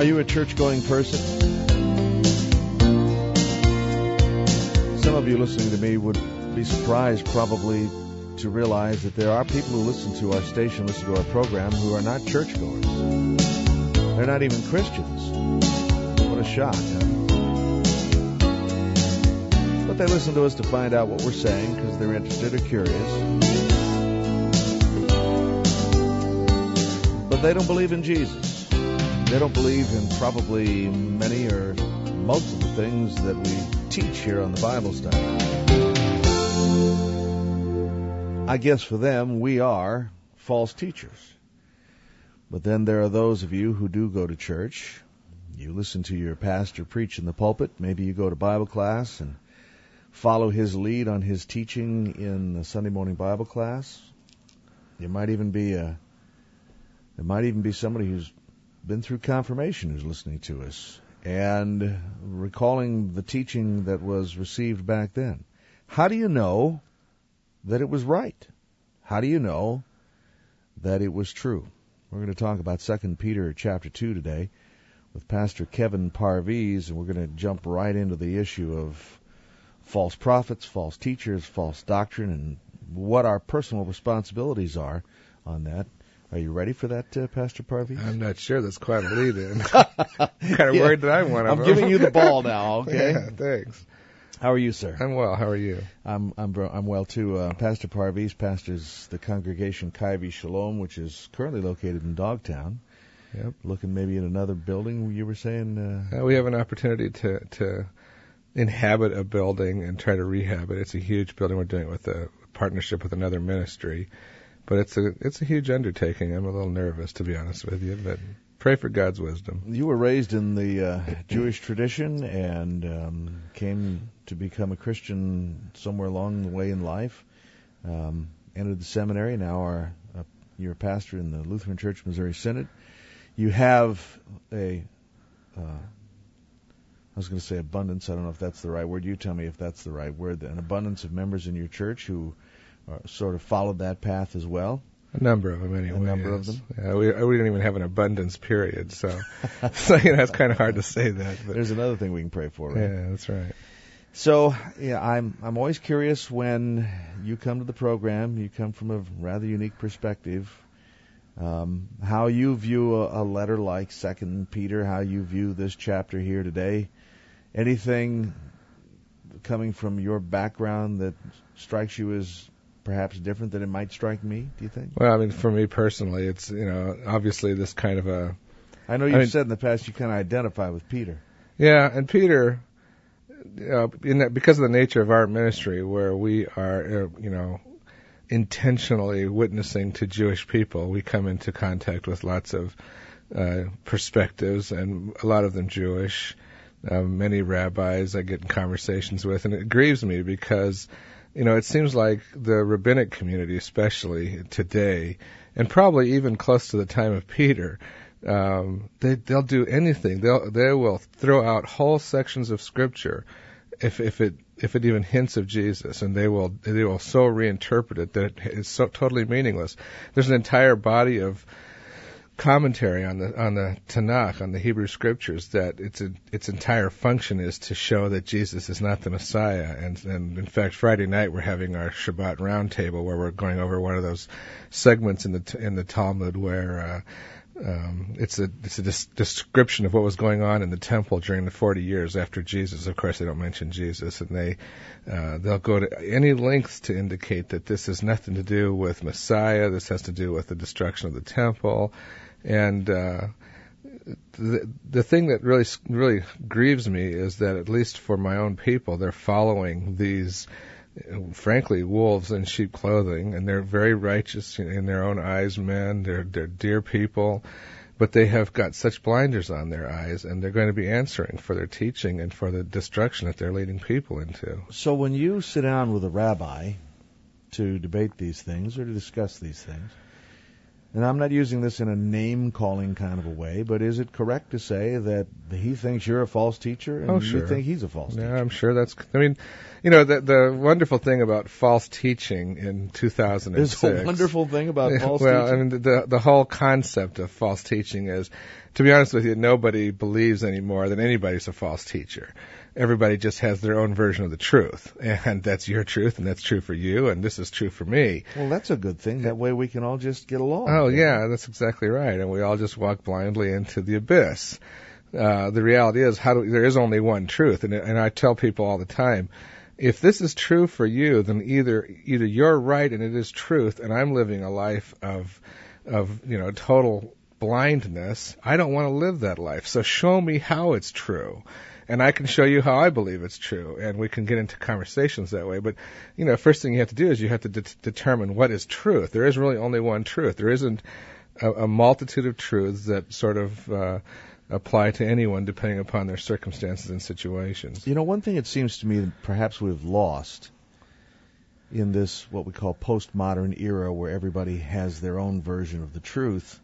you a church-going person? Some of you listening to me would be surprised probably to realize that there are people who listen to our station, listen to our program, who are not churchgoers. They're not even Christians. What a shock, huh? But they listen to us to find out what we're saying because they're interested or curious. But they don't believe in Jesus. They don't believe in probably many or most of the things that we teach here on the Bible Study. I guess for them, we are false teachers. But then there are those of you who do go to church. You listen to your pastor preach in the pulpit. Maybe you go to Bible class and follow his lead on his teaching in the Sunday morning Bible class. There might even be somebody who's been through confirmation who's listening to us and recalling the teaching that was received back then. How do you know that it was right? How do you know that it was true? We're going to talk about 2 Peter chapter 2 today with Pastor Kevin Parviz, and we're going to jump right into the issue of false prophets, false teachers, false doctrine, and what our personal responsibilities are on that. Are you ready for that, Pastor Parviz? I'm not sure. That's quite a lead-in. I'm kind of worried that I'm one of them. I'm giving you the ball now, okay? Yeah, thanks. How are you, sir? I'm well. How are you? I'm well, too. Pastor Parviz pastors the congregation Kaivi Shalom, which is currently located in Dogtown. Yep. Looking maybe at another building, you were saying? We have an opportunity to inhabit a building and try to rehab it. It's a huge building. We're doing it with a partnership with another ministry. But it's a huge undertaking. I'm a little nervous, to be honest with you, but pray for God's wisdom. You were raised in the Jewish tradition and came to become a Christian somewhere along the way in life. Entered the seminary. Now you're a pastor in the Lutheran Church Missouri Synod. You have I was going to say abundance. I don't know if that's the right word. You tell me if that's the right word. An abundance of members in your church who sort of followed that path as well. A number of them, anyway. A number of them. Yeah, we don't even have an abundance period, so it's kind of hard to say that. But there's another thing we can pray for, right? Yeah, that's right. So, yeah, I'm always curious when you come to the program. You come from a rather unique perspective. How you view a letter like 2 Peter, how you view this chapter here today. Anything coming from your background that strikes you as perhaps different than it might strike me, do you think? Well, I mean, for me personally, it's, obviously this kind of a... I know you've said in the past you kind of identify with Peter. Yeah, and Peter, because of the nature of our ministry, where we are, intentionally witnessing to Jewish people, we come into contact with lots of perspectives, and a lot of them Jewish. Many rabbis I get in conversations with, and it grieves me because... it seems like the rabbinic community, especially today, and probably even close to the time of Peter, they'll do anything. They will throw out whole sections of Scripture if it even hints of Jesus, and they will so reinterpret it that it's so totally meaningless. There's an entire body of commentary on the Tanakh, on the Hebrew Scriptures, that its entire function is to show that Jesus is not the Messiah. And in fact, Friday night we're having our Shabbat roundtable where we're going over one of those segments in the Talmud where it's a description of what was going on in the temple during the 40 years after Jesus. Of course, they don't mention Jesus, and they'll go to any lengths to indicate that this has nothing to do with Messiah. This has to do with the destruction of the temple. And the thing that really grieves me is that, at least for my own people, they're following these, frankly, wolves in sheep clothing, and they're very righteous in their own eyes, men. They're dear people, but they have got such blinders on their eyes, and they're going to be answering for their teaching and for the destruction that they're leading people into. So when you sit down with a rabbi to debate these things or to discuss these things, And I'm not using this in a name-calling kind of a way, but is it correct to say that he thinks you're a false teacher and sure. you think he's a false teacher? Yeah, I'm sure that's... I mean, you know, the wonderful thing about false teaching in 2006... There's a wonderful thing about false teaching? teaching? I mean, the whole concept of false teaching is, to be honest with you, nobody believes anymore that anybody's a false teacher. Everybody just has their own version of the truth, and that's your truth, and that's true for you, and this is true for me. Well, that's a good thing. That way we can all just get along. Oh, yeah, that's exactly right, and we all just walk blindly into the abyss. The reality is, there is only one truth, and I tell people all the time, if this is true for you, then either you're right and it is truth, and I'm living a life of total blindness. I don't want to live that life, so show me how it's true. And I can show you how I believe it's true, and we can get into conversations that way. But, first thing you have to do is you have to determine what is truth. There is really only one truth. There isn't a multitude of truths that sort of apply to anyone depending upon their circumstances and situations. One thing it seems to me that perhaps we've lost in this, what we call postmodern era, where everybody has their own version of the truth,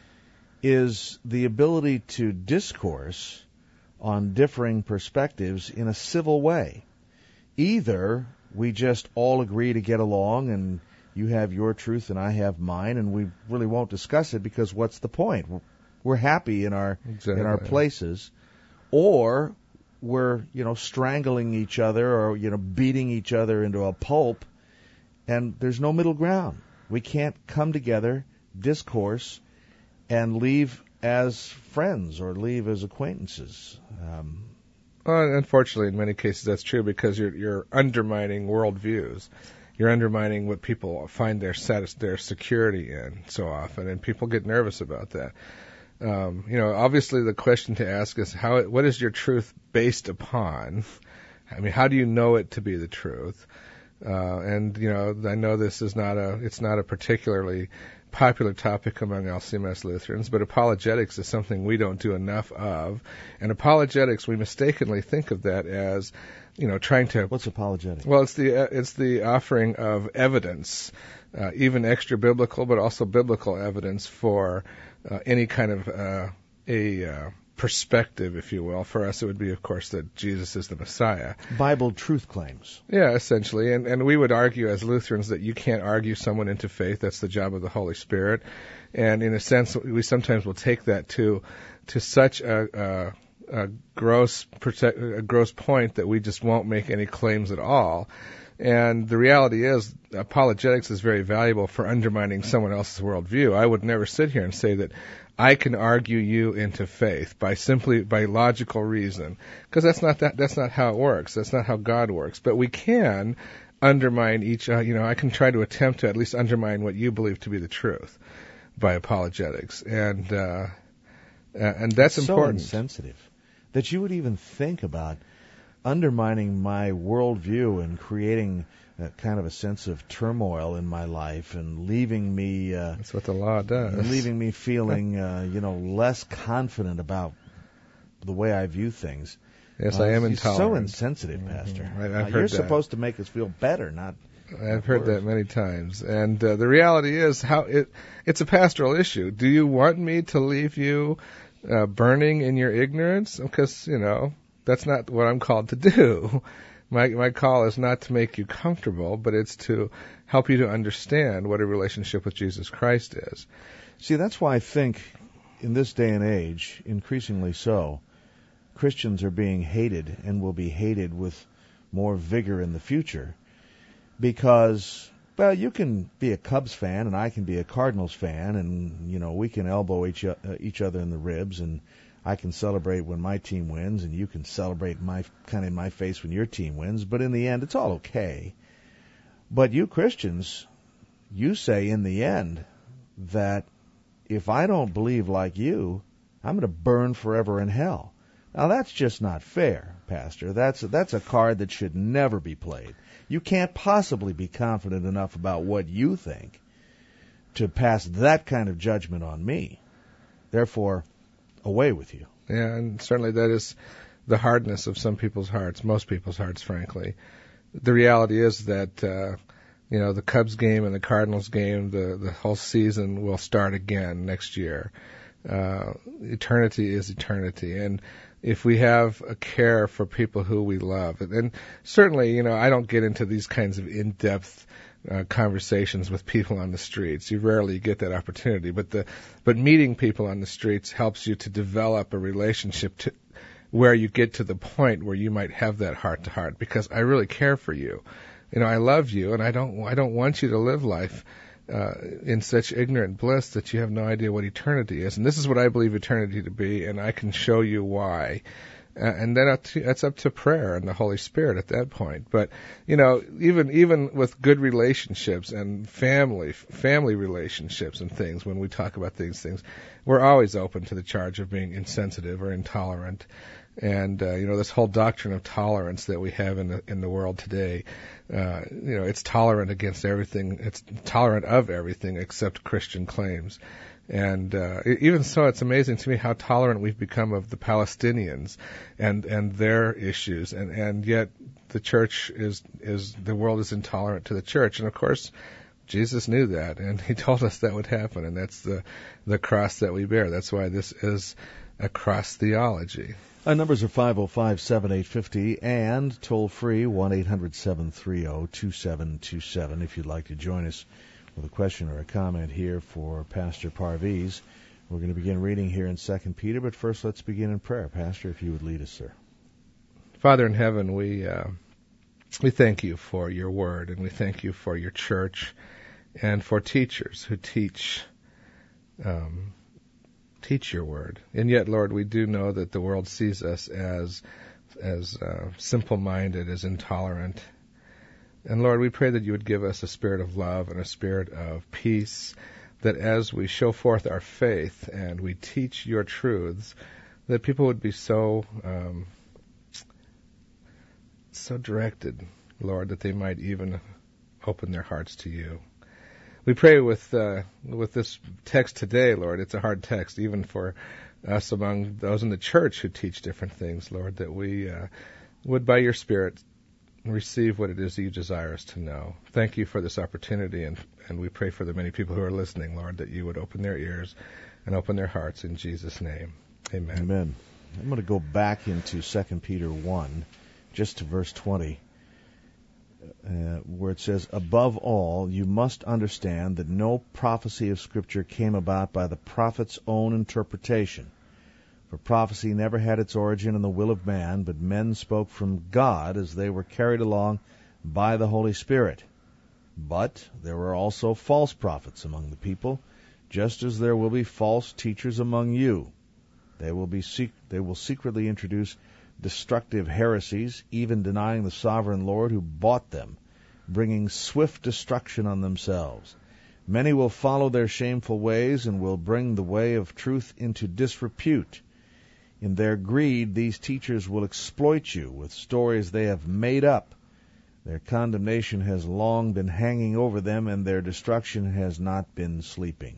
is the ability to discourse on differing perspectives in a civil way. Either we just all agree to get along and you have your truth and I have mine, and we really won't discuss it because what's the point? We're happy in our places. Or we're, strangling each other or, beating each other into a pulp, and there's no middle ground. We can't come together, discourse, and leave as friends or leave as acquaintances. Well, unfortunately, in many cases, that's true because you're undermining worldviews. You're undermining what people find their security in so often, and people get nervous about that. Obviously, the question to ask is what is your truth based upon? I mean, how do you know it to be the truth? I know this is not a particularly popular topic among LCMS Lutherans, but apologetics is something we don't do enough of. And apologetics, we mistakenly think of that as, trying to... What's apologetics? Well, it's the offering of evidence, even extra biblical, but also biblical evidence for any kind of a perspective, if you will. For us, it would be, of course, that Jesus is the Messiah. Bible truth claims. Yeah, essentially. And we would argue as Lutherans that you can't argue someone into faith. That's the job of the Holy Spirit. And in a sense, we sometimes will take that to such a gross point that we just won't make any claims at all. And the reality is, apologetics is very valuable for undermining someone else's worldview. I would never sit here and say that I can argue you into faith by logical reason, because that's not how it works. That's not how God works. But we can undermine I can try to attempt to at least undermine what you believe to be the truth by apologetics, and that's important. So insensitive that you would even think about undermining my worldview and creating kind of a sense of turmoil in my life and leaving me... That's what the law does. Leaving me feeling, less confident about the way I view things. Yes, I am intolerant. So insensitive, Pastor. I've heard you're that. supposed to make us feel better, not... I've heard that many times. And the reality is it's a pastoral issue. Do you want me to leave you burning in your ignorance? Because, that's not what I'm called to do. My call is not to make you comfortable, but it's to help you to understand what a relationship with Jesus Christ is. See, that's why I think in this day and age, increasingly so, Christians are being hated and will be hated with more vigor in the future. Because, well, you can be a Cubs fan and I can be a Cardinals fan, and, we can elbow each other in the ribs, and I can celebrate when my team wins, and you can celebrate in my face when your team wins. But in the end, it's all okay. But you Christians, you say in the end that if I don't believe like you, I'm going to burn forever in hell. Now, that's just not fair, Pastor. That's a card that should never be played. You can't possibly be confident enough about what you think to pass that kind of judgment on me. Therefore, away with you. Yeah, and certainly that is the hardness of some people's hearts, most people's hearts, frankly. The reality is that the Cubs game and the Cardinals game, the whole season will start again next year. Eternity is eternity. And if we have a care for people who we love, and certainly, I don't get into these kinds of in-depth conversations with people on the streets. You rarely get that opportunity, but meeting people on the streets helps you to develop a relationship where you get to the point where you might have that heart to heart, because I really care for you. I love you, and I don't want you to live life in such ignorant bliss that you have no idea what eternity is. And this is what I believe eternity to be, and I can show you why. And then that's up to prayer and the Holy Spirit at that point. But even with good relationships and family relationships and things, when we talk about these things, we're always open to the charge of being insensitive or intolerant. And this whole doctrine of tolerance that we have in the world today, it's tolerant against everything. It's tolerant of everything except Christian claims. And even so, it's amazing to me how tolerant we've become of the Palestinians and their issues, and yet the church the world is intolerant to the church. And of course, Jesus knew that, and he told us that would happen, and that's the cross that we bear. That's why this is a cross theology. Our numbers are 505-7850 and toll-free 1-800-730-2727 if you'd like to join us with a question or a comment here for Pastor Parviz. We're going to begin reading here in 2 Peter, but first let's begin in prayer. Pastor, if you would lead us, sir. Father in heaven, we thank you for your word, and we thank you for your church and for teachers who teach your word. And yet, Lord, we do know that the world sees us as simple-minded, as intolerant. And Lord, we pray that you would give us a spirit of love and a spirit of peace, that as we show forth our faith and we teach your truths, that people would be so directed, Lord, that they might even open their hearts to you. We pray with this text today, Lord. It's a hard text, even for us among those in the church who teach different things, Lord, that we would, by your Spirit, receive what it is that you desire us to know. Thank you for this opportunity, and we pray for the many people who are listening, Lord, that you would open their ears and open their hearts in Jesus' name. Amen. Amen. I'm going to go back into 2 Peter 1, just to verse 20. Where it says, above all, you must understand that no prophecy of Scripture came about by the prophet's own interpretation. For prophecy never had its origin in the will of man, but men spoke from God as they were carried along by the Holy Spirit. But there were also false prophets among the people, just as there will be false teachers among you. They will secretly introduce destructive heresies, even denying the sovereign Lord who bought them, bringing swift destruction on themselves. Many will follow their shameful ways and will bring the way of truth into disrepute. In their greed, these teachers will exploit you with stories they have made up. Their condemnation has long been hanging over them, and their destruction has not been sleeping.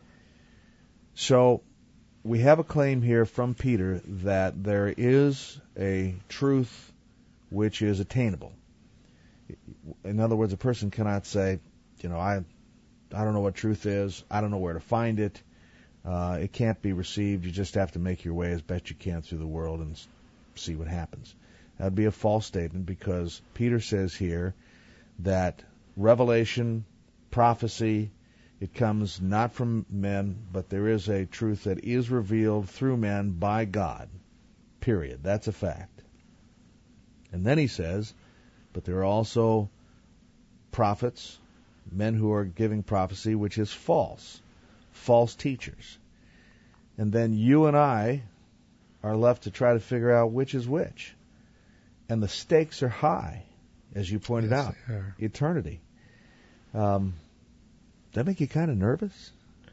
So, we have a claim here from Peter that there is a truth which is attainable. In other words, a person cannot say, I don't know what truth is, I don't know where to find it, it can't be received, you just have to make your way as best you can through the world and see what happens. That would be a false statement, because Peter says here that revelation, prophecy, it comes not from men, but there is a truth that is revealed through men by God. Period. That's a fact. And then he says, but there are also prophets, men who are giving prophecy, which is false teachers. And then you and I are left to try to figure out which is which. And the stakes are high, as you pointed out. Eternity. That make you kind of nervous?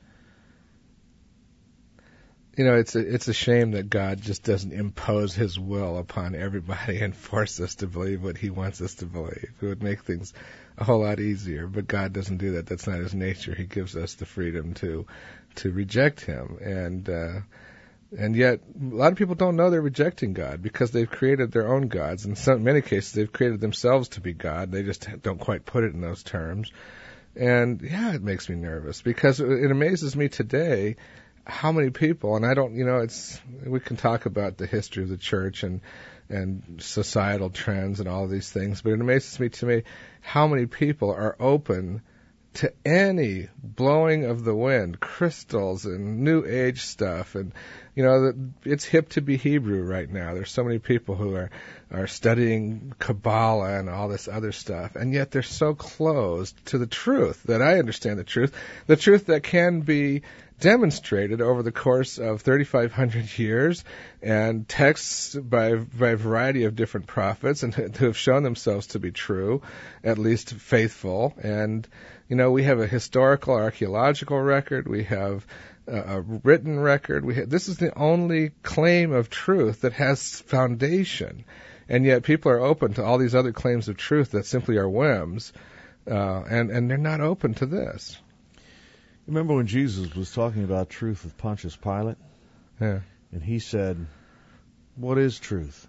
It's a shame that God just doesn't impose his will upon everybody and force us to believe what he wants us to believe. It would make things a whole lot easier, but God doesn't do that. That's not his nature. He gives us the freedom to reject him. And And yet, a lot of people don't know they're rejecting God because they've created their own gods. In many cases, they've created themselves to be God. They just don't quite put it in those terms. And yeah, it makes me nervous because it amazes me today how many people, and I don't, we can talk about the history of the church and societal trends and all of these things, but it amazes me how many people are open to any blowing of the wind, crystals and new age stuff. And, it's hip to be Hebrew right now. There's so many people who are studying Kabbalah and all this other stuff, and yet they're so closed to the truth that I understand the truth that can be demonstrated over the course of 3,500 years and texts by a variety of different prophets and who have shown themselves to be true, at least faithful. And, we have a historical, archaeological record. We have a written record. This is the only claim of truth that has foundation. And yet people are open to all these other claims of truth that simply are whims, and they're not open to this. Remember when Jesus was talking about truth with Pontius Pilate? Yeah. And he said, "What is truth?"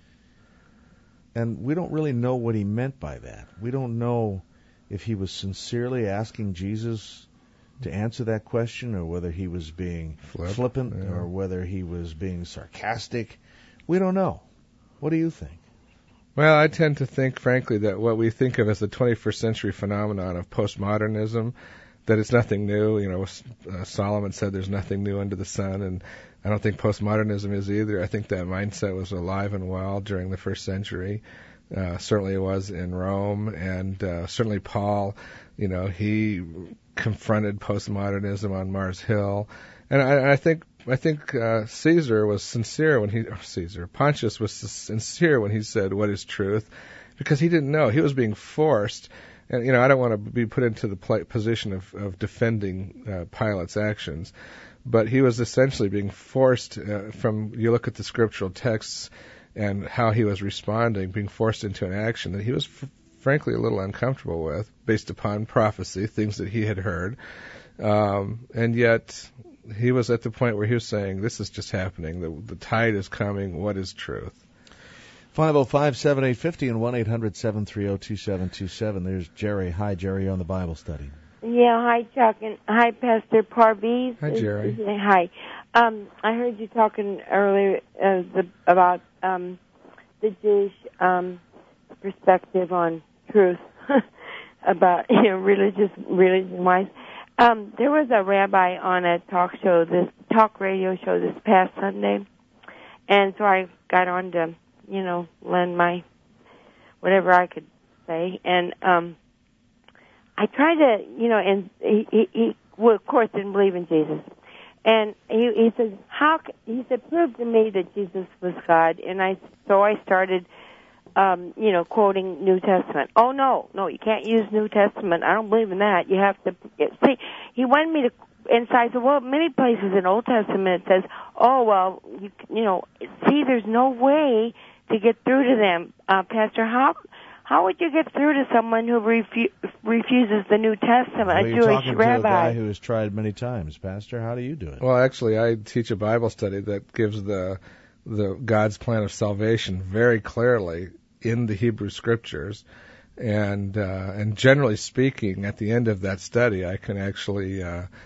And we don't really know what he meant by that. We don't know if he was sincerely asking Jesus to answer that question or whether he was being flippant or whether he was being sarcastic. We don't know. What do you think? Well, I tend to think, frankly, that what we think of as the 21st century phenomenon of postmodernism, that it's nothing new. Solomon said there's nothing new under the sun, and I don't think postmodernism is either. I think that mindset was alive and well during the first century. Certainly it was in Rome, and certainly Paul, he confronted postmodernism on Mars Hill. And I think Caesar was sincere Pontius was sincere when he said, "What is truth?" Because he didn't know. He was being forced. And, I don't want to be put into the position of defending Pilate's actions, but he was essentially being forced you look at the scriptural texts and how he was responding, being forced into an action that he was frankly a little uncomfortable with based upon prophecy, things that he had heard. And yet he was at the point where he was saying, this is just happening. The tide is coming. What is truth? 505-7850 and 1-800-730-2727. There's Jerry. Hi, Jerry, on the Bible study. Yeah, hi, Chuck, and hi, Pastor Parviz. Hi, Jerry. Hi. I heard you talking earlier about the Jewish perspective on truth, about religion-wise. There was a rabbi on a talk radio show this past Sunday, and so I got on to lend my whatever I could say. And I tried to, and he of course, didn't believe in Jesus. And he said, prove to me that Jesus was God. And I started, quoting New Testament. Oh, no, you can't use New Testament. I don't believe in that. You have to, see, he wanted me to, and so I said, well, many places in Old Testament it says, oh, well, see, there's no way to get through to them. Pastor, how would you get through to someone who refuses the New Testament, well, a Jewish talking rabbi? To a guy who has tried many times. Pastor, how do you do it? Well, actually, I teach a Bible study that gives the God's plan of salvation very clearly in the Hebrew Scriptures. And generally speaking, at the end of that study, I can actually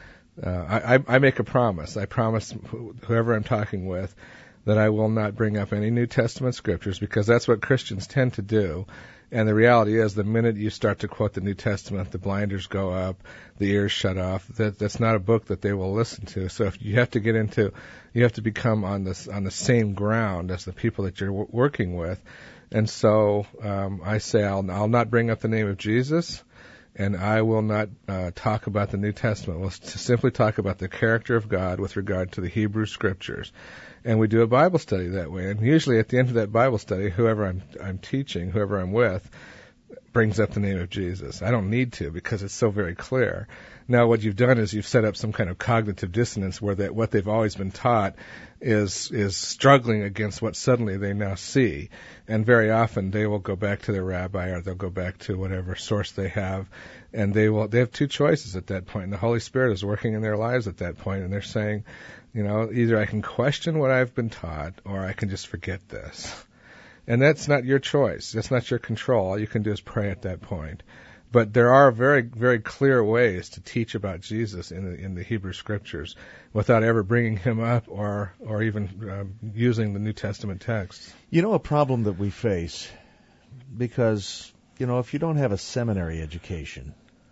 I make a promise. I promise whoever I'm talking with that I will not bring up any New Testament scriptures, because that's what Christians tend to do. And the reality is, the minute you start to quote the New Testament, the blinders go up, the ears shut off. That's not a book that they will listen to. So if you have to become on the same ground as the people that you're working with. And so I say I'll not bring up the name of Jesus, and I will not talk about the New Testament. We'll simply talk about the character of God with regard to the Hebrew Scriptures. And we do a Bible study that way. And usually at the end of that Bible study, whoever I'm teaching, whoever I'm with, brings up the name of Jesus. I don't need to because it's so very clear. Now what you've done is you've set up some kind of cognitive dissonance where what they've always been taught is struggling against what suddenly they now see. And very often they will go back to their rabbi or they'll go back to whatever source they have, and they have two choices at that point. And the Holy Spirit is working in their lives at that point, and they're saying, either I can question what I've been taught or I can just forget this. And that's not your choice. That's not your control. All you can do is pray at that point. But there are very, very clear ways to teach about Jesus in the Hebrew Scriptures without ever bringing him up or even using the New Testament text. A problem that we face, because, if you don't have a seminary education,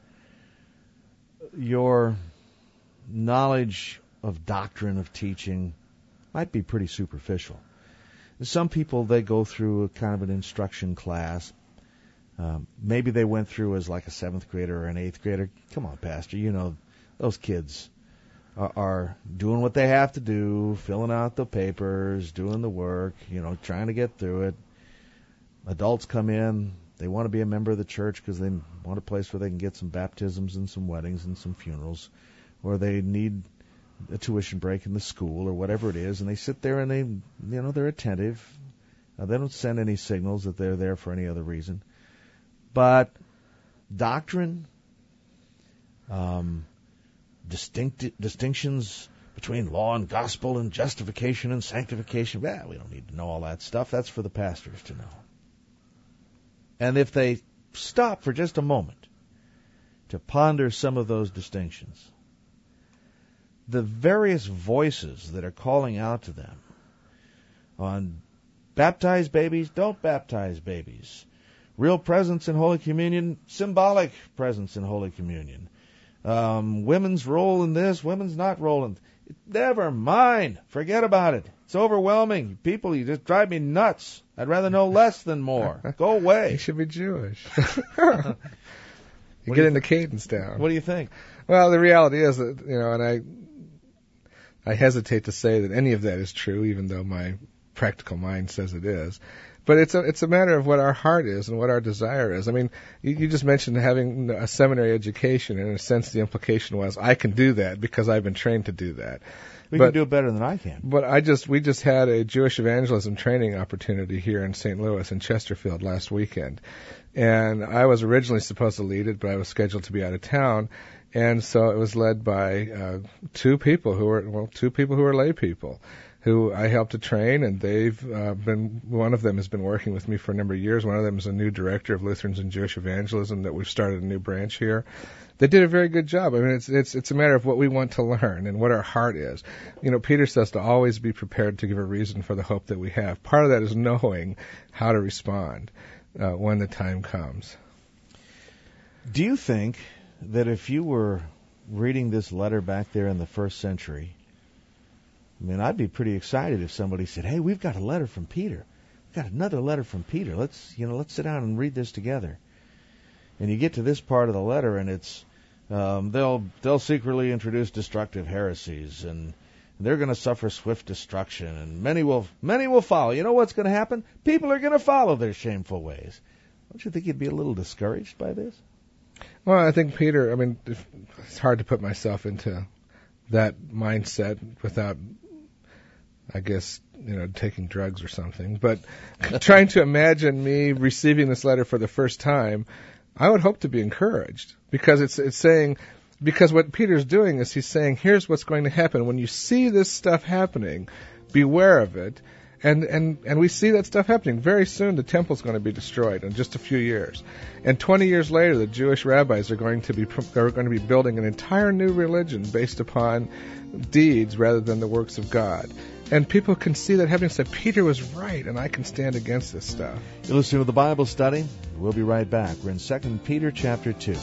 your knowledge of doctrine, of teaching, might be pretty superficial. Some people, they go through a kind of an instruction class. Maybe they went through as like a 7th grader or an 8th grader. Come on, Pastor, those kids are doing what they have to do, filling out the papers, doing the work, trying to get through it. Adults come in, they want to be a member of the church because they want a place where they can get some baptisms and some weddings and some funerals, or they need a tuition break in the school or whatever it is, and they sit there and they're attentive. They don't send any signals that they're there for any other reason. But doctrine, distinctions between law and gospel and justification and sanctification, we don't need to know all that stuff. That's for the pastors to know. And if they stop for just a moment to ponder some of those distinctions, the various voices that are calling out to them on baptize babies, don't baptize babies, real presence in Holy Communion, symbolic presence in Holy Communion, women's role in this, women's not role in. Never mind. Forget about it. It's overwhelming. People, you just drive me nuts. I'd rather know less than more. Go away. You should be Jewish. You're getting the cadence down. What do you think? Well, the reality is that, and I hesitate to say that any of that is true, even though my practical mind says it is. But it's a matter of what our heart is and what our desire is. I mean, you just mentioned having a seminary education, and in a sense the implication was I can do that because I've been trained to do that. You can do it better than I can. But we just had a Jewish evangelism training opportunity here in St. Louis in Chesterfield last weekend. And I was originally supposed to lead it, but I was scheduled to be out of town. And so it was led by two people who are lay people, who I helped to train, and one of them has been working with me for a number of years. One of them is a new director of Lutherans and Jewish Evangelism that we've started a new branch here. They did a very good job. I mean, it's a matter of what we want to learn and what our heart is. Peter says to always be prepared to give a reason for the hope that we have. Part of that is knowing how to respond when the time comes. Do you think that if you were reading this letter back there in the 1st century, I'd be pretty excited if somebody said, "Hey, we've got a letter from Peter. We've got another letter from Peter. Let's sit down and read this together." And you get to this part of the letter, and it's they'll secretly introduce destructive heresies, and they're going to suffer swift destruction, and many will follow. You know what's going to happen? People are going to follow their shameful ways. Don't you think you'd be a little discouraged by this? Well, I think Peter. It's hard to put myself into that mindset without, I guess, taking drugs or something. But trying to imagine me receiving this letter for the first time, I would hope to be encouraged, because it's saying, because what Peter's doing is he's saying, here's what's going to happen. When you see this stuff happening, beware of it. And we see that stuff happening. Very soon the temple's going to be destroyed in just a few years. And 20 years later, the Jewish rabbis are going to be building an entire new religion based upon deeds rather than the works of God. And people can see that happening and say, Peter was right, and I can stand against this stuff. You're listening to the Bible Study. We'll be right back. We're in 2 Peter chapter 2.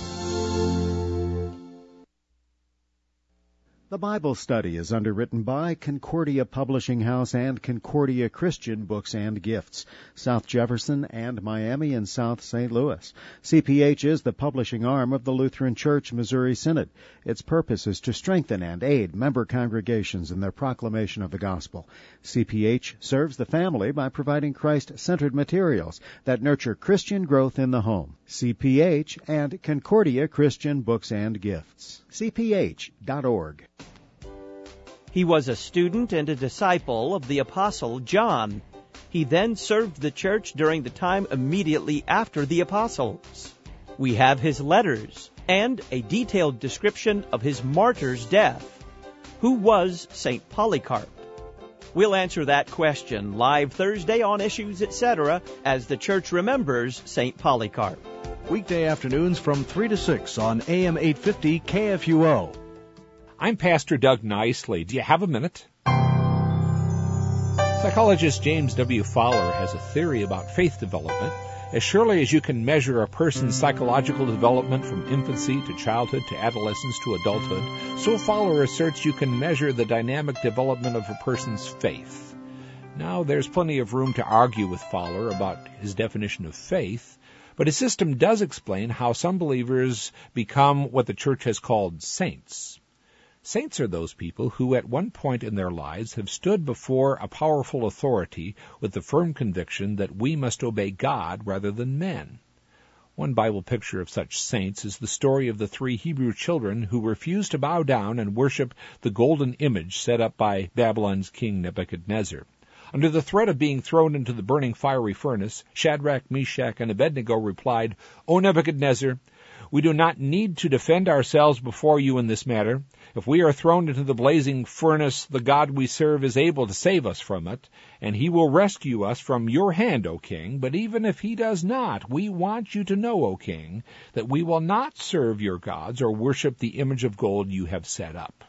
The Bible Study is underwritten by Concordia Publishing House and Concordia Christian Books and Gifts, South Jefferson and Miami and South St. Louis. CPH is the publishing arm of the Lutheran Church Missouri Synod. Its purpose is to strengthen and aid member congregations in their proclamation of the gospel. CPH serves the family by providing Christ-centered materials that nurture Christian growth in the home. CPH, and Concordia Christian Books and Gifts. CPH.org. He was a student and a disciple of the Apostle John. He then served the church during the time immediately after the apostles. We have his letters and a detailed description of his martyr's death. Who was St. Polycarp? We'll answer that question live Thursday on Issues, Etc. as the church remembers St. Polycarp. Weekday afternoons from 3 to 6 on AM 850 KFUO. I'm Pastor Doug Nicely. Do you have a minute? Psychologist James W. Fowler has a theory about faith development. As surely as you can measure a person's psychological development from infancy to childhood to adolescence to adulthood, so Fowler asserts you can measure the dynamic development of a person's faith. Now, there's plenty of room to argue with Fowler about his definition of faith, but his system does explain how some believers become what the church has called saints. Saints are those people who at one point in their lives have stood before a powerful authority with the firm conviction that we must obey God rather than men. One Bible picture of such saints is the story of the 3 Hebrew children who refused to bow down and worship the golden image set up by Babylon's king Nebuchadnezzar. Under the threat of being thrown into the burning fiery furnace, Shadrach, Meshach, and Abednego replied, "O Nebuchadnezzar, we do not need to defend ourselves before you in this matter. If we are thrown into the blazing furnace, the God we serve is able to save us from it, and he will rescue us from your hand, O king. But even if he does not, we want you to know, O king, that we will not serve your gods or worship the image of gold you have set up."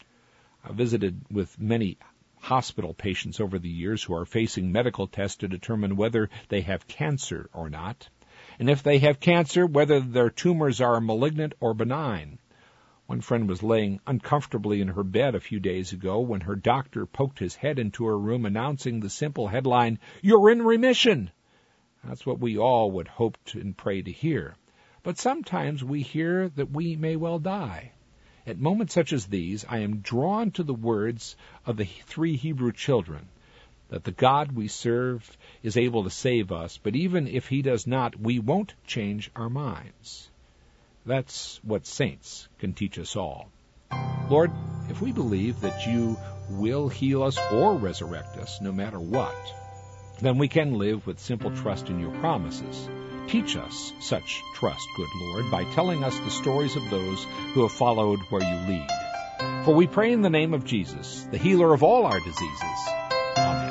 I visited with many hospital patients over the years who are facing medical tests to determine whether they have cancer or not, and if they have cancer, whether their tumors are malignant or benign. One friend was laying uncomfortably in her bed a few days ago when her doctor poked his head into her room announcing the simple headline, "You're in remission." That's what we all would hope and pray to hear. But sometimes we hear that we may well die. At moments such as these, I am drawn to the words of the 3 Hebrew children, that the God we serve is able to save us, but even if he does not, we won't change our minds. That's what saints can teach us all. Lord, if we believe that you will heal us or resurrect us, no matter what, then we can live with simple trust in your promises. Teach us such trust, good Lord, by telling us the stories of those who have followed where you lead. For we pray in the name of Jesus, the healer of all our diseases. Amen.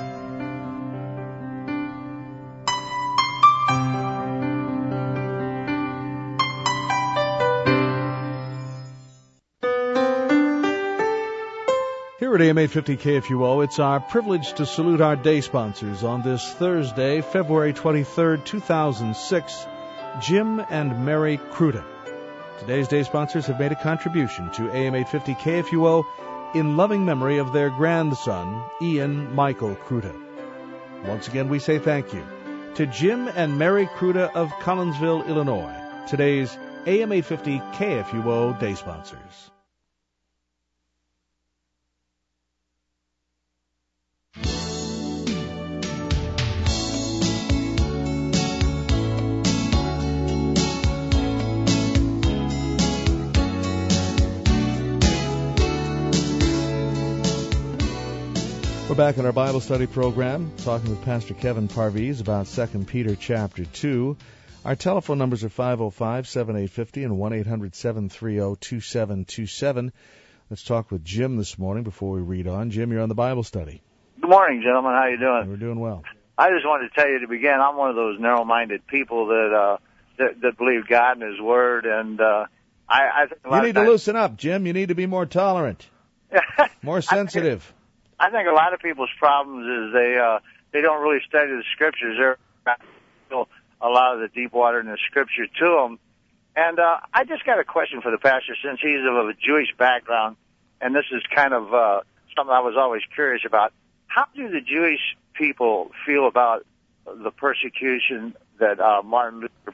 Here at AM 850 KFUO, it's our privilege to salute our day sponsors on this Thursday, February 23rd, 2006, Jim and Mary Kruta. Today's day sponsors have made a contribution to AM 850 KFUO in loving memory of their grandson, Ian Michael Kruta. Once again, we say thank you to Jim and Mary Kruta of Collinsville, Illinois, today's AM 850 KFUO day sponsors. We're back in our Bible study program, talking with Pastor Kevin Parviz about 2 Peter chapter 2. Our telephone numbers are 505-7850 and 1-800-730-2727. Let's talk with Jim this morning before we read on. Jim, you're on the Bible study. Good morning, gentlemen. How you doing? We're doing well. I just wanted to tell you to begin, I'm one of those narrow-minded people that believe God and His Word, and I think you need to loosen up, Jim. You need to be more tolerant, more sensitive. I think a lot of people's problems is they don't really study the Scriptures. They're a lot of the deep water in the Scripture to them. And I just got a question for the pastor, since he's of a Jewish background, and this is kind of something I was always curious about. How do the Jewish people feel about the persecution that Martin Luther?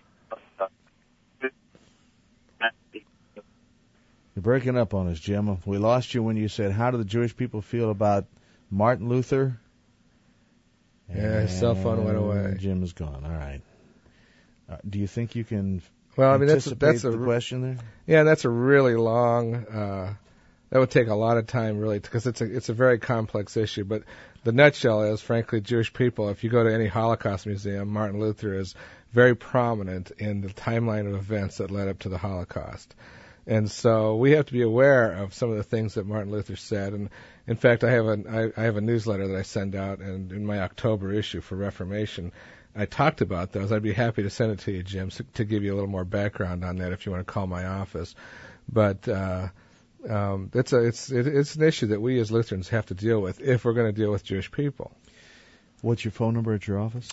You're breaking up on us, Jim. We lost you when you said, how do the Jewish people feel about Martin Luther? Yeah, his cell phone went away. Jim is gone. All right. Do you think you can Well, I mean, anticipate that's a the question there? Yeah, that's a really long. That would take a lot of time, really, because it's a very complex issue. But the nutshell is, frankly, Jewish people. If you go to any Holocaust museum, Martin Luther is very prominent in the timeline of events that led up to the Holocaust. And so we have to be aware of some of the things that Martin Luther said. And in fact, I have a newsletter that I send out, and in my October issue for Reformation, I talked about those. I'd be happy to send it to you, Jim, to give you a little more background on that if you want to call my office. But it's an issue that we as Lutherans have to deal with if we're going to deal with Jewish people. What's your phone number at your office?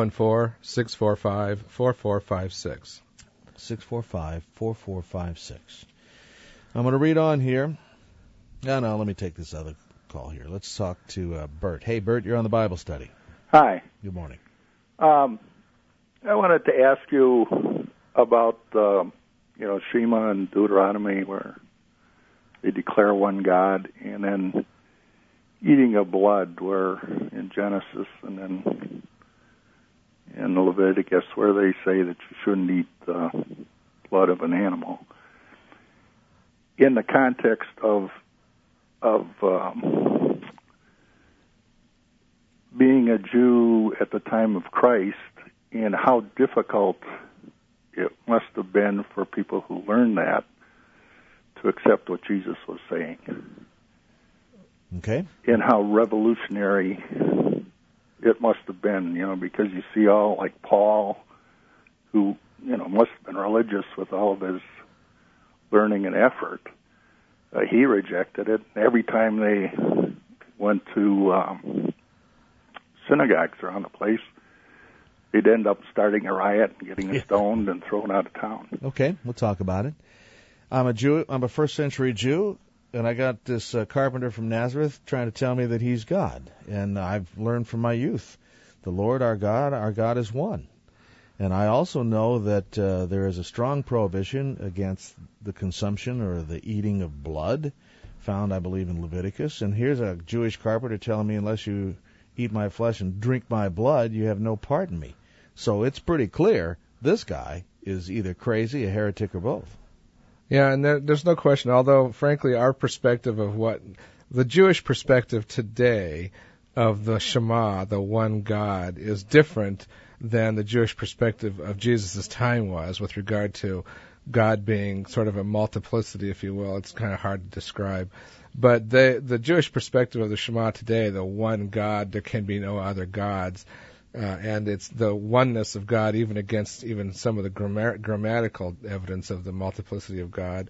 314-645-4456. 645-4456. I'm going to read on here. No, let me take this other call here. Let's talk to Bert. Hey, Bert, you're on the Bible study. Hi. Good morning. I wanted to ask you about, Shema and Deuteronomy, where they declare one God, and then eating of blood, where in Genesis and then in Leviticus, where they say that you shouldn't eat the blood of an animal. In the context of being a Jew at the time of Christ, and how difficult it must have been for people who learned that to accept what Jesus was saying. Okay. And how revolutionary it must have been, because you see all like Paul, who, must have been religious with all of his learning and effort. He rejected it. Every time they went to synagogues around the place, they'd end up starting a riot and getting stoned and thrown out of town. Okay, we'll talk about it. I'm a Jew. I'm a first-century Jew, and I got this carpenter from Nazareth trying to tell me that he's God. And I've learned from my youth, the Lord our God is one. And I also know that there is a strong prohibition against the consumption or the eating of blood, found, I believe, in Leviticus. And here's a Jewish carpenter telling me, unless you eat my flesh and drink my blood, you have no part in me. So it's pretty clear this guy is either crazy, a heretic, or both. Yeah, and there's no question, although, frankly, our perspective of the Jewish perspective today of the Shema, the one God, is different than the Jewish perspective of Jesus' time was with regard to God being sort of a multiplicity, if you will. It's kind of hard to describe. But the Jewish perspective of the Shema today, the one God, there can be no other gods, and it's the oneness of God even against even some of the grammatical evidence of the multiplicity of God,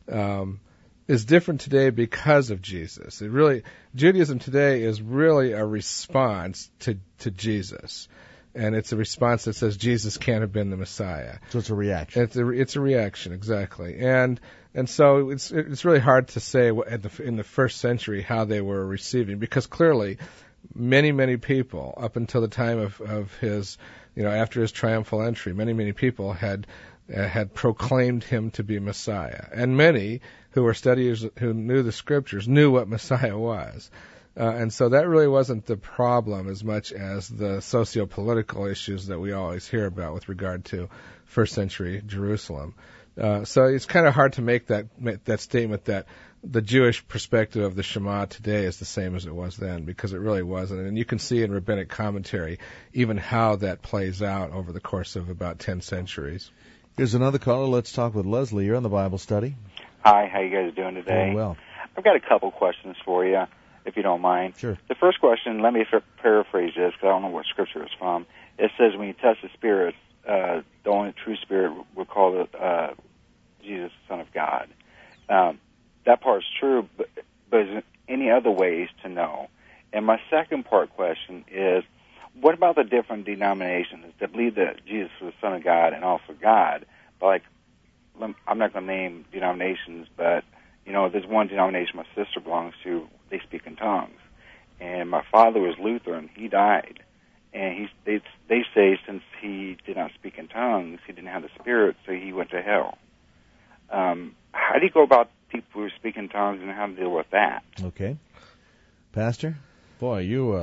is different today because of Jesus. Judaism today is really a response to Jesus. And it's a response that says Jesus can't have been the Messiah. So it's a reaction. It's a reaction, exactly. And so it's really hard to say in the first century how they were receiving, because clearly many people up until the time of his, after his triumphal entry, many people had proclaimed him to be Messiah, and many who were studiers who knew the Scriptures knew what Messiah was. And so that really wasn't the problem as much as the socio-political issues that we always hear about with regard to first century Jerusalem. So it's kind of hard to make that statement that the Jewish perspective of the Shema today is the same as it was then, because it really wasn't. And you can see in rabbinic commentary even how that plays out over the course of about 10 centuries. Here's another caller. Let's talk with Leslie. You're on the Bible study. Hi, how you guys doing today? Doing well. I've got a couple questions for you, if you don't mind. Sure. The first question, let me paraphrase this, because I don't know what scripture it's from. It says when you test the spirits, the only true spirit will call it Jesus, Son of God. That part's true, but is there any other ways to know? And my second part question is, what about the different denominations that believe that Jesus was the Son of God and also God? But I'm not going to name denominations, but there's one denomination my sister belongs to. They speak in tongues, and my father was Lutheran. He died, and they say since he did not speak in tongues, he didn't have the Spirit, so he went to hell. How do you go about people who speak in tongues and how to deal with that? Okay, Pastor. Boy, you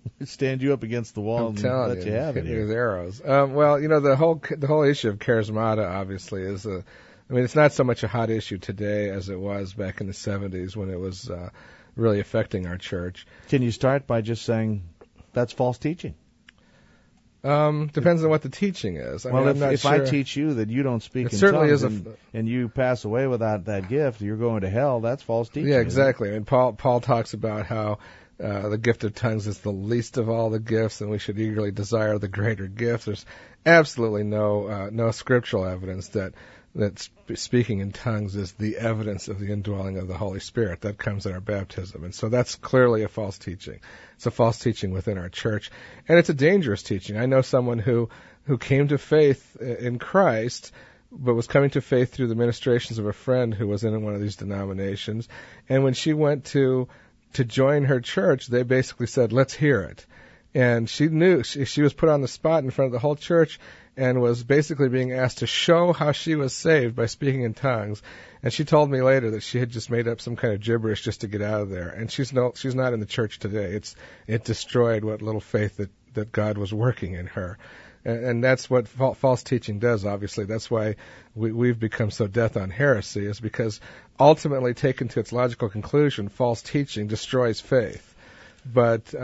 stand you up against the wall and let you have it hit me with here. arrows. Well, the whole issue of charismata obviously is it's not so much a hot issue today as it was back in the 70s when it was really affecting our church. Can you start by just saying that's false teaching? Depends on what the teaching is. If I teach you that you don't speak in tongues and you pass away without that gift, you're going to hell, that's false teaching. Yeah, exactly. I mean, Paul talks about how the gift of tongues is the least of all the gifts, and we should eagerly desire the greater gift. There's absolutely no scriptural evidence that speaking in tongues is the evidence of the indwelling of the Holy Spirit. That comes in our baptism. And so that's clearly a false teaching. It's a false teaching within our church. And it's a dangerous teaching. I know someone who came to faith in Christ, but was coming to faith through the ministrations of a friend who was in one of these denominations. And when she went to join her church, they basically said, let's hear it. And she knew she was put on the spot in front of the whole church and was basically being asked to show how she was saved by speaking in tongues. And she told me later that she had just made up some kind of gibberish just to get out of there. And she's not in the church today. It destroyed what little faith that God was working in her. And that's what false teaching does, obviously. That's why we've become so death on heresy, is because ultimately, taken to its logical conclusion, false teaching destroys faith. But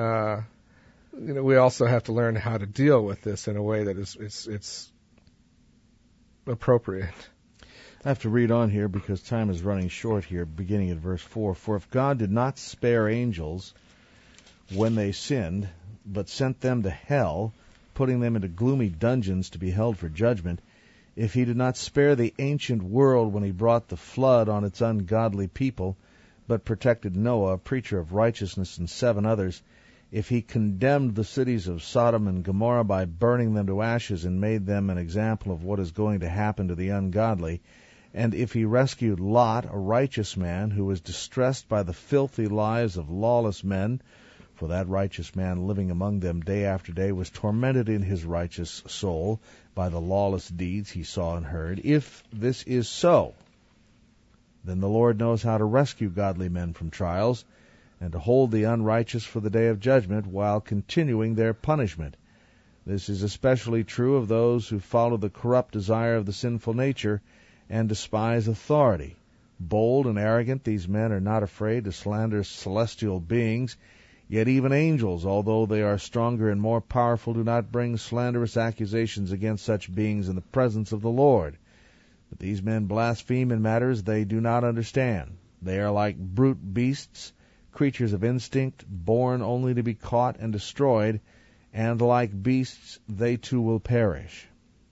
we also have to learn how to deal with this in a way that it's appropriate. I have to read on here because time is running short here, beginning at verse 4. For if God did not spare angels when they sinned, but sent them to hell, putting them into gloomy dungeons to be held for judgment, if he did not spare the ancient world when he brought the flood on its ungodly people, but protected Noah, a preacher of righteousness, and 7 others, if he condemned the cities of Sodom and Gomorrah by burning them to ashes and made them an example of what is going to happen to the ungodly, and if he rescued Lot, a righteous man, who was distressed by the filthy lives of lawless men, for that righteous man living among them day after day was tormented in his righteous soul by the lawless deeds he saw and heard, if this is so, then the Lord knows how to rescue godly men from trials, and to hold the unrighteous for the day of judgment while continuing their punishment. This is especially true of those who follow the corrupt desire of the sinful nature and despise authority. Bold and arrogant, these men are not afraid to slander celestial beings, yet even angels, although they are stronger and more powerful, do not bring slanderous accusations against such beings in the presence of the Lord. But these men blaspheme in matters they do not understand. They are like brute beasts, creatures of instinct, born only to be caught and destroyed, and like beasts, they too will perish.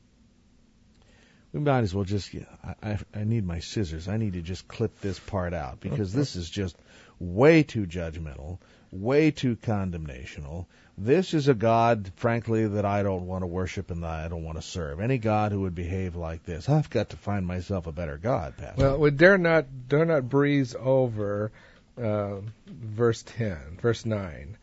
We might as well just, I need my scissors. I need to just clip this part out, because this is just way too judgmental, way too condemnational. This is a God, frankly, that I don't want to worship and that I don't want to serve. Any God who would behave like this, I've got to find myself a better God, Pastor. Well, we dare not breeze over verse 9.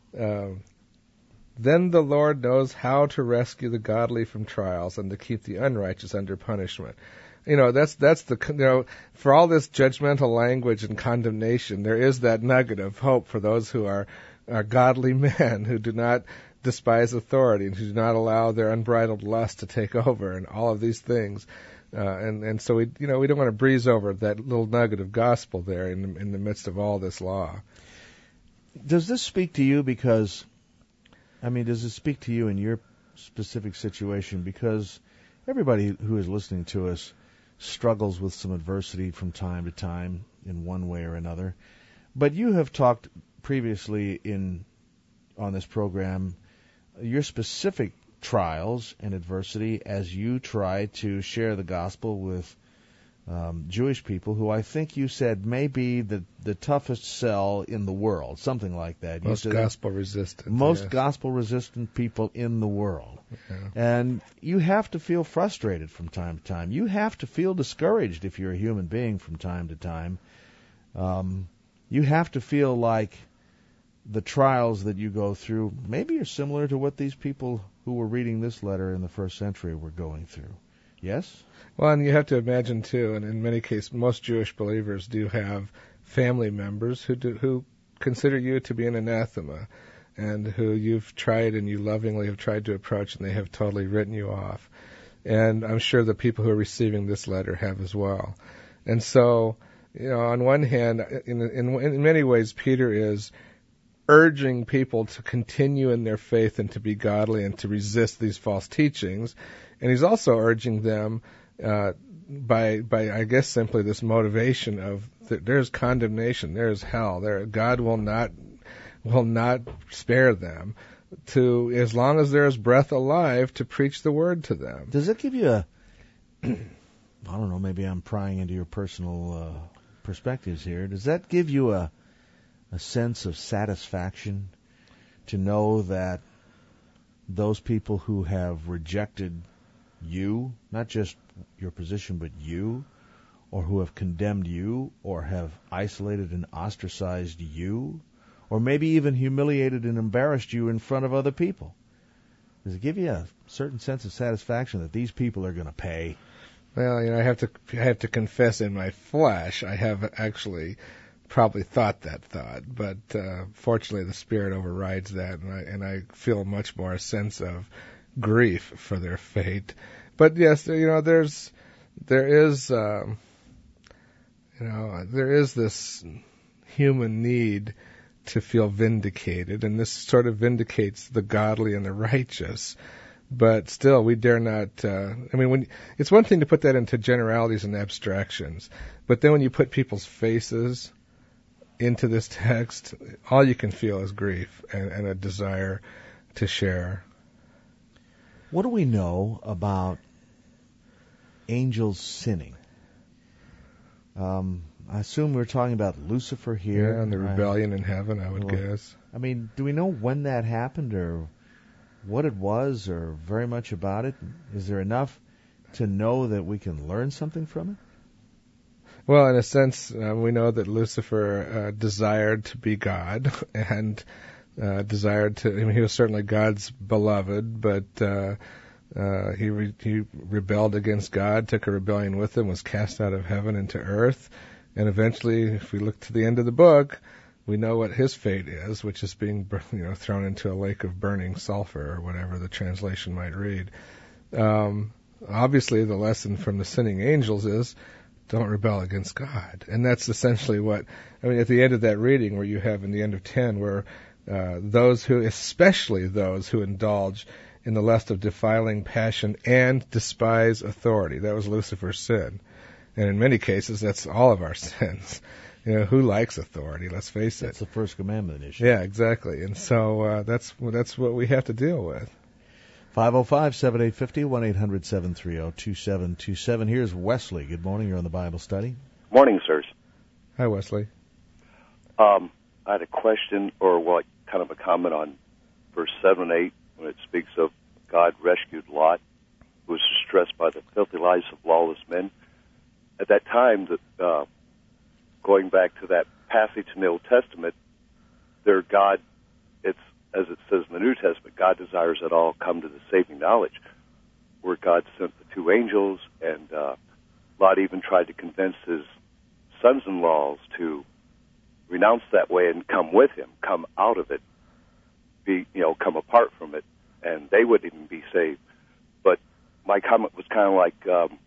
Then the Lord knows how to rescue the godly from trials and to keep the unrighteous under punishment. That's for all this judgmental language and condemnation, there is that nugget of hope for those who are godly men who do not despise authority and who do not allow their unbridled lust to take over and all of these things. And so we don't want to breeze over that little nugget of gospel there in the midst of all this law. Does this speak to you does it speak to you in your specific situation? Because everybody who is listening to us struggles with some adversity from time to time in one way or another. But you have talked previously on this program your specific trials and adversity as you try to share the gospel with Jewish people who I think you said may be the toughest sell in the world, something like that. Most gospel resistant. Most gospel resistant people in the world. Yeah. And you have to feel frustrated from time to time. You have to feel discouraged if you're a human being from time to time. You have to feel like the trials that you go through maybe are similar to what these people who were reading this letter in the first century were going through. Yes? Well, and you have to imagine, too, and in many cases, most Jewish believers do have family members who consider you to be an anathema. and who you've tried and you lovingly have tried to approach, and they have totally written you off. And I'm sure the people who are receiving this letter have as well. And so, on one hand, in many ways, Peter is urging people to continue in their faith and to be godly and to resist these false teachings. And he's also urging them by I guess simply this motivation of that there's condemnation, there's hell, God will not spare them, to, as long as there is breath alive, to preach the word to them. Does it give you a I don't know, maybe I'm prying into your personal perspectives here. Does that give you a sense of satisfaction to know that those people who have rejected you, not just your position, but you, or who have condemned you, or have isolated and ostracized you, or maybe even humiliated and embarrassed you in front of other people? Does it give you a certain sense of satisfaction that these people are going to pay? Well, I have to confess, in my flesh, I have actually probably thought that thought, but fortunately the Spirit overrides that, and I feel much more a sense of grief for their fate. But yes, there is this human need to feel vindicated, and this sort of vindicates the godly and the righteous. But still, we dare not. It's one thing to put that into generalities and abstractions, but then when you put people's faces into this text, all you can feel is grief and a desire to share. What do we know about angels sinning? I assume we're talking about Lucifer here. Yeah, and the rebellion in heaven, I would guess. Do we know when that happened, or what it was, or very much about it? Is there enough to know that we can learn something from it? Well, in a sense, we know that Lucifer desired to be God, and desired to. He was certainly God's beloved, but he rebelled against God, took a rebellion with him, was cast out of heaven into earth, and eventually, if we look to the end of the book, we know what his fate is, which is being thrown into a lake of burning sulfur, or whatever the translation might read. Obviously, the lesson from the sinning angels is, don't rebel against God. And that's essentially what, at the end of that reading, where you have in the end of 10, where especially those who indulge in the lust of defiling passion and despise authority. That was Lucifer's sin. And in many cases, that's all of our sins. Who likes authority? Let's face it. That's the first commandment issue. Yeah, exactly. And so that's what we have to deal with. 505-7850, 1-800-730-2727. Here's Wesley. Good morning. You're on the Bible Study. Morning, sirs. Hi, Wesley. I had a question, or kind of a comment on verse 7 and 8, when it speaks of God rescued Lot, who was distressed by the filthy lives of lawless men. At that time, going back to that passage in the Old Testament, their God, it's as it says in the New Testament, God desires that all come to the saving knowledge, where God sent the two angels, and Lot even tried to convince his sons-in-laws to renounce that way and come with him, come out of it, come apart from it, and they wouldn't even be saved. But my comment was kind of like,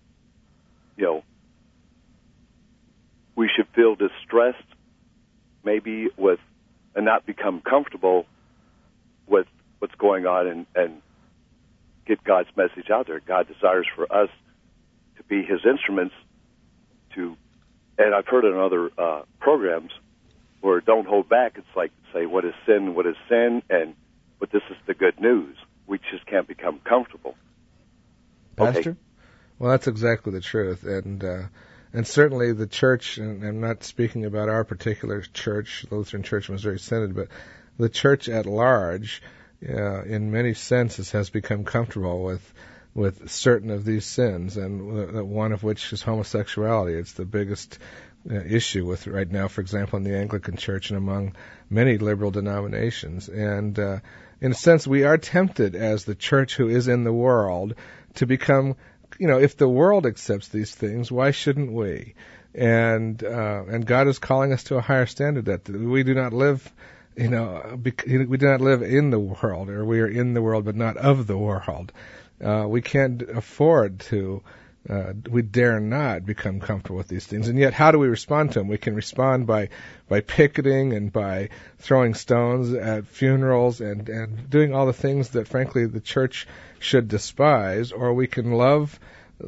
we should feel distressed, maybe and not become comfortable with what's going on, and get God's message out there. God desires for us to be His instruments and I've heard it in other programs where don't hold back. It's like, say, what is sin, but this is the good news. We just can't become comfortable. Pastor? Okay. Well, that's exactly the truth, and certainly the church, and I'm not speaking about our particular church, Lutheran Church Missouri Synod, but the church at large, in many senses, has become comfortable with certain of these sins, and one of which is homosexuality. It's the biggest issue with right now, for example, in the Anglican Church and among many liberal denominations. And in a sense, we are tempted as the church who is in the world to become, if the world accepts these things, why shouldn't we? And God is calling us to a higher standard, that we do not live we do not live in the world, or we are in the world but not of the world. We can't afford to, we dare not become comfortable with these things. And yet, how do we respond to them? We can respond by picketing and by throwing stones at funerals and doing all the things that, frankly, the church should despise, or we can love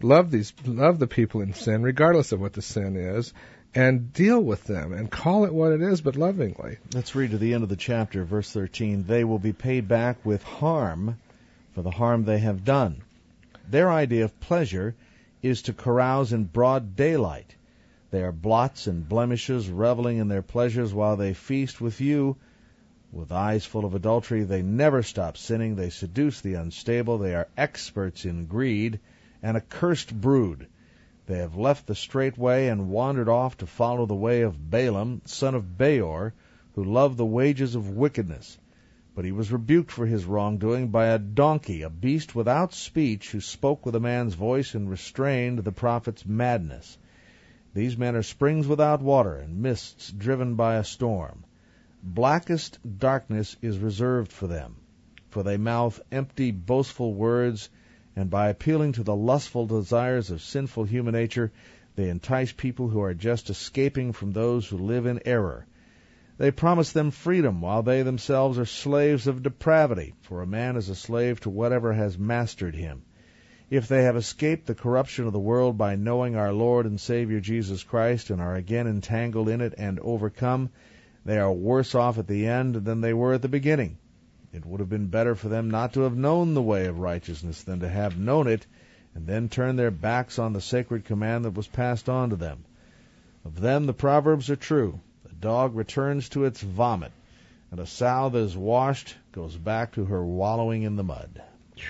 the people in sin, regardless of what the sin is, and deal with them and call it what it is, but lovingly. Let's read to the end of the chapter, verse 13. They will be paid back with harm for the harm they have done. Their idea of pleasure is to carouse in broad daylight. They are blots and blemishes, reveling in their pleasures while they feast with you. With eyes full of adultery, they never stop sinning. They seduce the unstable. They are experts in greed, an accursed brood. They have left the straight way and wandered off to follow the way of Balaam, son of Beor, who loved the wages of wickedness. But he was rebuked for his wrongdoing by a donkey, a beast without speech, who spoke with a man's voice and restrained the prophet's madness. These men are springs without water and mists driven by a storm. Blackest darkness is reserved for them, for they mouth empty, boastful words, and by appealing to the lustful desires of sinful human nature, they entice people who are just escaping from those who live in error. They promise them freedom, while they themselves are slaves of depravity, for a man is a slave to whatever has mastered him. If they have escaped the corruption of the world by knowing our Lord and Savior Jesus Christ and are again entangled in it and overcome, they are worse off at the end than they were at the beginning. It would have been better for them not to have known the way of righteousness than to have known it and then turn their backs on the sacred command that was passed on to them. Of them the proverbs are true. A dog returns to its vomit, and a sow that is washed goes back to her wallowing in the mud.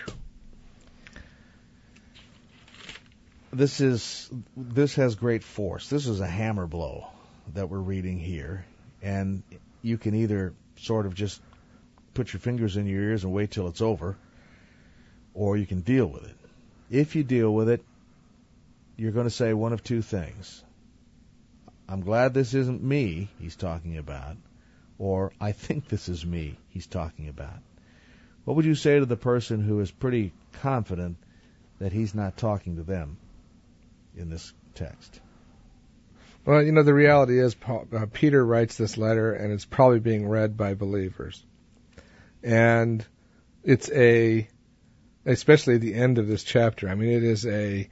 This has great force. This is a hammer blow that we're reading here, and you can either sort of just put your fingers in your ears and wait till it's over, or you can deal with it. If you deal with it, you're going to say one of two things. I'm glad this isn't me he's talking about, or I think this is me he's talking about. What would you say to the person who is pretty confident that he's not talking to them in this text? Well, the reality is Peter writes this letter, and it's probably being read by believers. And it's especially the end of this chapter, it is a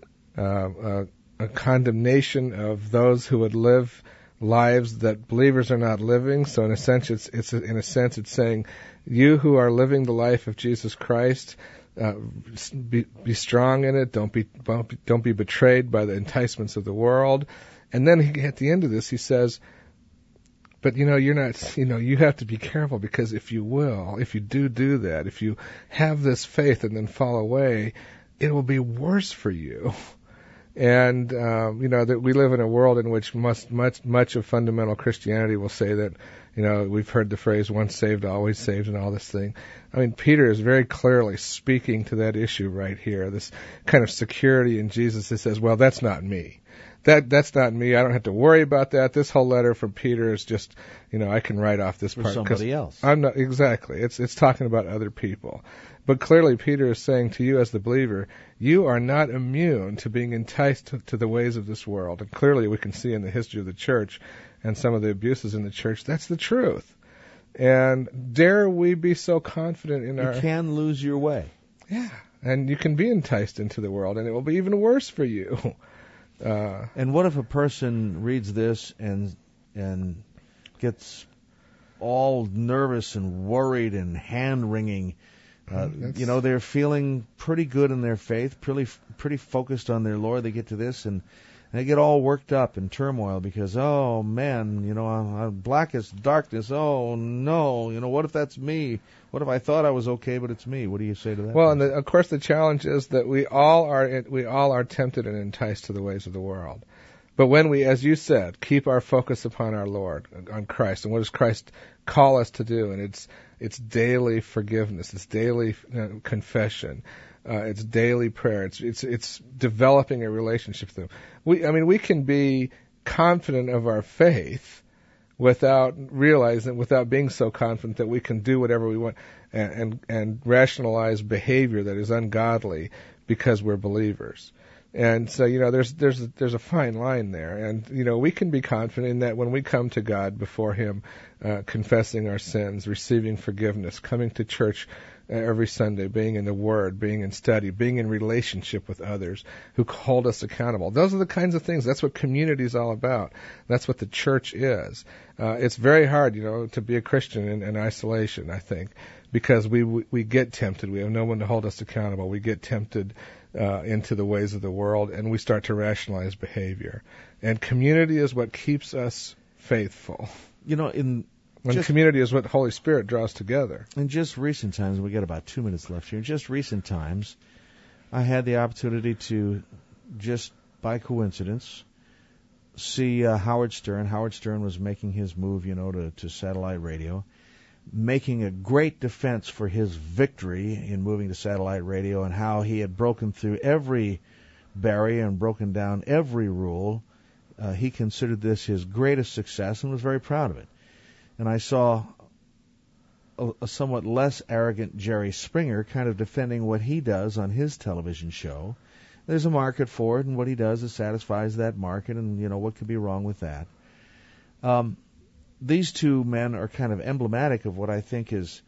condemnation of those who would live lives that believers are not living. So in a sense, it's saying, you who are living the life of Jesus Christ, be strong in it. Don't be betrayed by the enticements of the world. And then at the end of this, he says, but you're not, you have to be careful, because if you do that, if you have this faith and then fall away, it will be worse for you. And, that we live in a world in which much of fundamental Christianity will say that, we've heard the phrase, once saved, always saved, and all this thing. Peter is very clearly speaking to that issue right here, this kind of security in Jesus that says, well, that's not me. That's not me. I don't have to worry about that. This whole letter from Peter is just, I can write off this part. For somebody else. I'm not, exactly. It's talking about other people. But clearly Peter is saying to you as the believer, you are not immune to being enticed to the ways of this world. And clearly we can see in the history of the church and some of the abuses in the church, that's the truth. And dare we be so confident in You can lose your way. Yeah. And you can be enticed into the world, and it will be even worse for you. And what if a person reads this and gets all nervous and worried and hand-wringing? They're feeling pretty good in their faith, pretty focused on their Lord. They get to this and they get all worked up in turmoil because, oh man, I'm blackest darkness. Oh no, what if that's me? What if I thought I was okay, but it's me? What do you say to that? Well, and of course the challenge is that we all are tempted and enticed to the ways of the world. But when we, as you said, keep our focus upon our Lord, on Christ, and what does Christ call us to do? And it's daily forgiveness, it's daily confession, it's daily prayer, it's developing a relationship with Him. We can be confident of our faith without realizing, without being so confident that we can do whatever we want and rationalize behavior that is ungodly because we're believers. And so, there's a fine line there. And, we can be confident in that when we come to God before Him, confessing our sins, receiving forgiveness, coming to church every Sunday, being in the Word, being in study, being in relationship with others who hold us accountable. Those are the kinds of things. That's what community is all about. That's what the church is. It's very hard, to be a Christian in isolation, I think, because we get tempted. We have no one to hold us accountable. We get tempted into the ways of the world, and we start to rationalize behavior. And community is what keeps us faithful. Community is what the Holy Spirit draws together. In just recent times, we got about 2 minutes left here. In just recent times, I had the opportunity to, just by coincidence, see Howard Stern. Howard Stern was making his move, to satellite radio, making a great defense for his victory in moving to satellite radio and how he had broken through every barrier and broken down every rule. He considered this his greatest success and was very proud of it. And I saw a somewhat less arrogant Jerry Springer kind of defending what he does on his television show. There's a market for it, and what he does is satisfies that market, and, what could be wrong with that? These two men are kind of emblematic of what I think is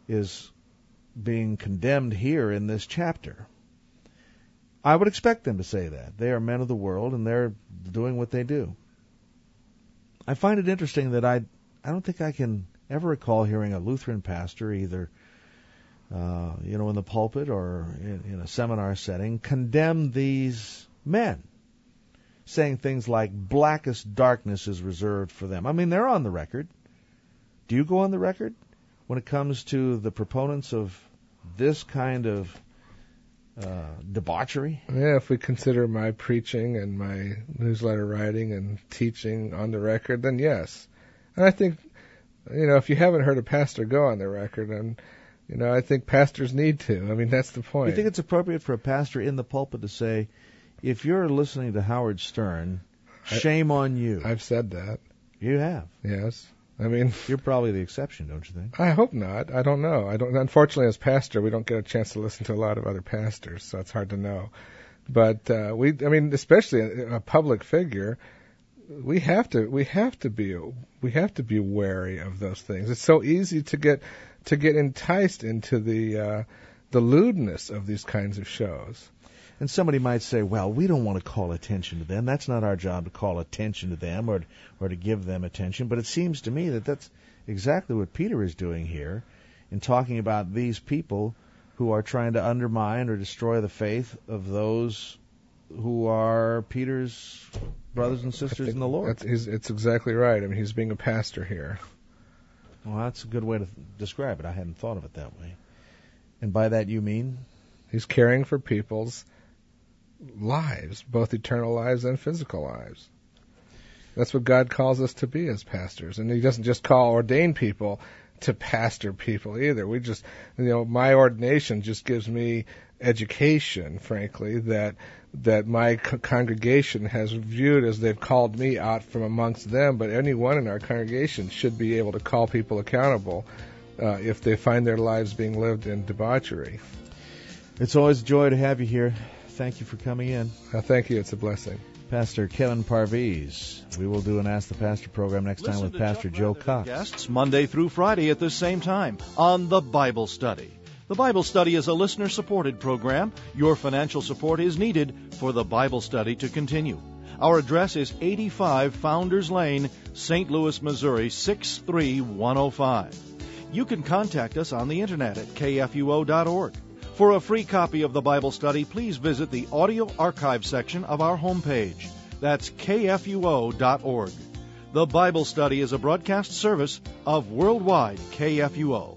being condemned here in this chapter. I would expect them to say that. They are men of the world, and they're doing what they do. I find it interesting that I don't think I can ever recall hearing a Lutheran pastor, either in the pulpit or in a seminar setting, condemn these men, saying things like blackest darkness is reserved for them. I mean, they're on the record. Do you go on the record when it comes to the proponents of this kind of debauchery? Yeah, if we consider my preaching and my newsletter writing and teaching on the record, then yes. And I think, if you haven't heard a pastor go on the record, and, I think pastors need to. I mean, that's the point. You think it's appropriate for a pastor in the pulpit to say, if you're listening to Howard Stern, shame on you? I've said that. You have? Yes. I mean, you're probably the exception, don't you think? I hope not. I don't know. Unfortunately, as pastor, we don't get a chance to listen to a lot of other pastors, so it's hard to know. But especially a public figure, we have to be wary of those things. It's so easy to get enticed into the lewdness of these kinds of shows. And somebody might say, well, we don't want to call attention to them. That's not our job to call attention to them or to give them attention. But it seems to me that that's exactly what Peter is doing here in talking about these people who are trying to undermine or destroy the faith of those who are Peter's brothers and sisters in the Lord. It's exactly right. I mean, he's being a pastor here. Well, that's a good way to describe it. I hadn't thought of it that way. And by that you mean? He's caring for people's lives, both eternal lives and physical lives. That's what God calls us to be as pastors. And He doesn't just ordain people to pastor people either. We just, my ordination just gives me education, frankly, that my congregation has viewed as they've called me out from amongst them, but anyone in our congregation should be able to call people accountable if they find their lives being lived in debauchery. It's always a joy to have you here. Thank you for coming in. Thank you. It's a blessing. Pastor Kevin Parviz. We will do an Ask the Pastor program next time with Pastor Joe Cox. Guests Monday through Friday at the same time on The Bible Study. The Bible Study is a listener-supported program. Your financial support is needed for The Bible Study to continue. Our address is 85 Founders Lane, St. Louis, Missouri, 63105. You can contact us on the internet at kfuo.org. For a free copy of the Bible Study, please visit the audio archive section of our homepage. That's kfuo.org. The Bible Study is a broadcast service of Worldwide KFUO.